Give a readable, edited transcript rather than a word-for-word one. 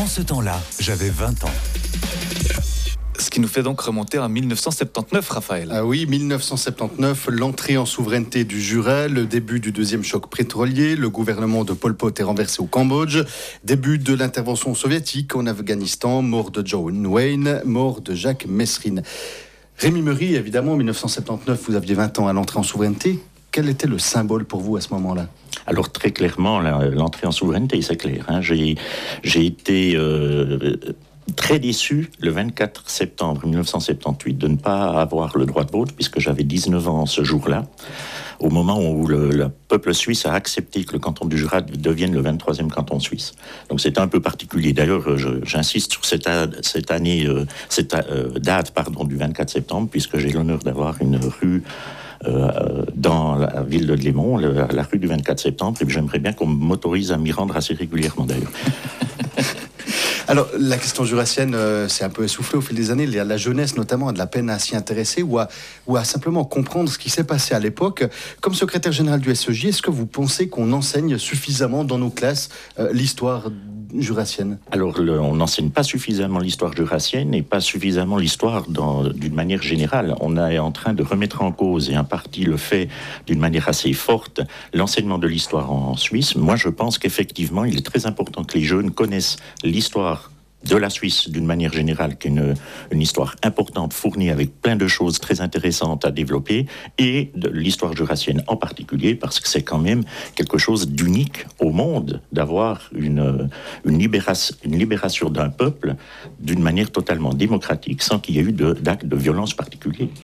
ce temps-là, j'avais 20 ans. Ce qui nous fait donc remonter en 1979, Raphaël. Ah oui, 1979, l'entrée en souveraineté du Jura, le début du deuxième choc pétrolier, le gouvernement de Pol Pot est renversé au Cambodge, début de l'intervention soviétique en Afghanistan, mort de John Wayne, mort de Jacques Messrine. Rémi Meury, évidemment, en 1979, vous aviez 20 ans à l'entrée en souveraineté. Quel était le symbole pour vous à ce moment-là ? Alors très clairement, l'entrée en souveraineté, c'est clair. J'ai été très déçu le 24 septembre 1978 de ne pas avoir le droit de vote, puisque j'avais 19 ans ce jour-là, au moment où le peuple suisse a accepté que le canton du Jura devienne le 23e canton suisse. Donc c'était un peu particulier. D'ailleurs, j'insiste sur cette date du 24 septembre, puisque j'ai l'honneur d'avoir une rue dans la ville de Lémont, la rue du 24 septembre, et j'aimerais bien qu'on m'autorise à m'y rendre assez régulièrement d'ailleurs. Alors, la question jurassienne s'est un peu essoufflée au fil des années. La jeunesse, notamment, a de la peine à s'y intéresser ou à simplement comprendre ce qui s'est passé à l'époque. Comme secrétaire général du SEJ, est-ce que vous pensez qu'on enseigne suffisamment dans nos classes l'histoire jurassienne ? Alors, on n'enseigne pas suffisamment l'histoire jurassienne et pas suffisamment l'histoire d'une manière générale. On est en train de remettre en cause, et un parti le fait d'une manière assez forte, l'enseignement de l'histoire en Suisse. Moi, je pense qu'effectivement, il est très important que les jeunes connaissent l'histoire de la Suisse d'une manière générale, qui est une histoire importante, fournie avec plein de choses très intéressantes à développer, et de l'histoire jurassienne en particulier, parce que c'est quand même quelque chose d'unique au monde d'avoir une libération d'un peuple d'une manière totalement démocratique, sans qu'il y ait eu d'actes de violence particuliers.